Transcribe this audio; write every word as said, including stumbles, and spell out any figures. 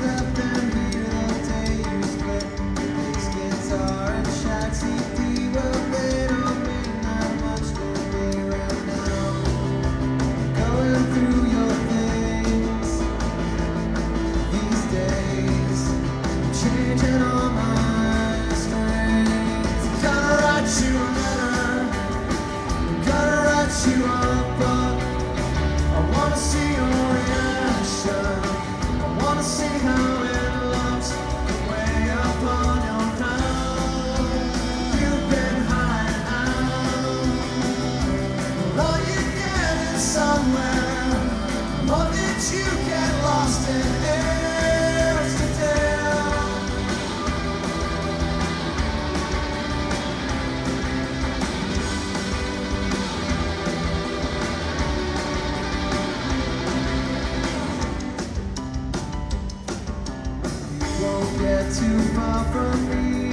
left and hear the day you split. Bass guitar and shag C D, well they don't mean that much to me right now. Going through your things these days, changing all my strings. Gonna write you a letter, gonna write you a book. I wanna see your reaction, I wanna see how it looks way up on your crown. You've been hiding out, well all you get is somewhere. Or did you get lost in Amsterdam? Won't get too far from me.